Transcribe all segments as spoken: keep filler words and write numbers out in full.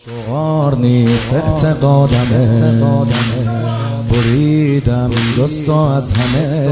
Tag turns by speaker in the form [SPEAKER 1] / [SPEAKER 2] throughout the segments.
[SPEAKER 1] شعار نیست اعتقادمه، بریدم جز تو از همه.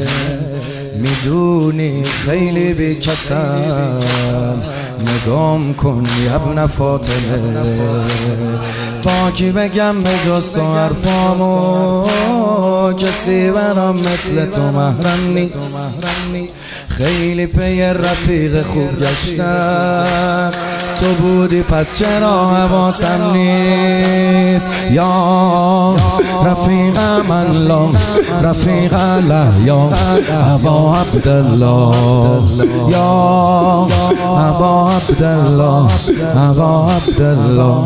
[SPEAKER 1] میدونی خیلی بیکسم، نگام کن یبن فاطمه. با کی بگم به جز تو حرفامو، کسی برام مثل تو محرم نیست. خیلی پی رفیق خوب گشتم، تو بودی پس چرا حواسم نیست. یا رفیق من لام رفیق لحیا ابا عبدالله، یا ابا عبدالله ابا عبدالله.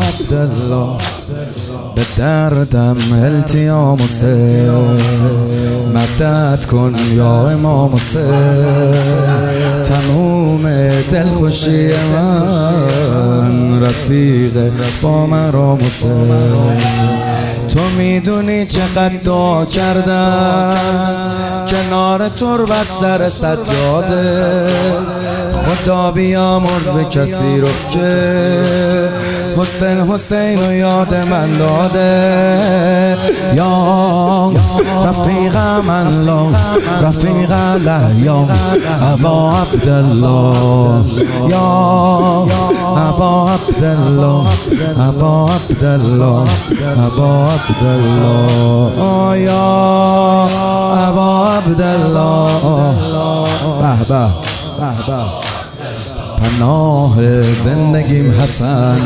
[SPEAKER 1] به دردم التیام حسین، مدد کن یا امام حسین. تموم دلخوشی من رفیق با مرام حسین. تو میدونی چقدر دعا کردم کنار تربت سر سجاده. خدا بیامرز کسی رو که حسین حسین و یاد من داده. یا رفیق من لام رفیق لحیا ابا عبدالله، یا ابا عبدالله ابا عبدالله ابا عبدالله، یا ابا عبدالله. به به به به. پناه زندگیم حسن،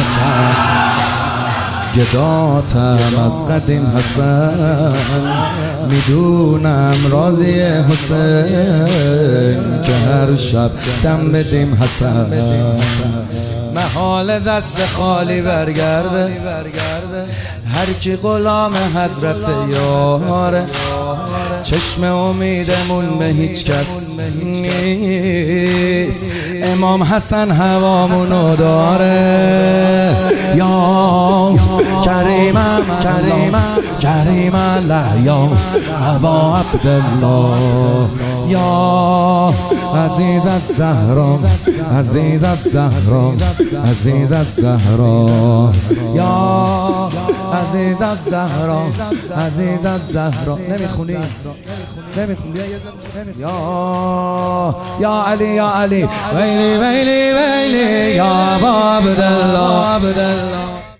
[SPEAKER 1] گداتم از قدیم حسن. میدونم راضی حسین که هر شب دم بدیم حسن. محال دست خالی برگرده، هر کی غلام حضرت یاره. چشم امیدمون به هیچ کس نیست، امام حسن هوامونو داره. یا کریمم کریمم کریم لحیا ابا عبدالله، یا عزیز از زهرا عزیز از زهرا عزیز از زهرا، یا عزیز از زهرا عزیز از زهرا. نمیخونی نمیخونی یا یا علی یا علی ویلی ویلی ویلی یا ابا عبدالله.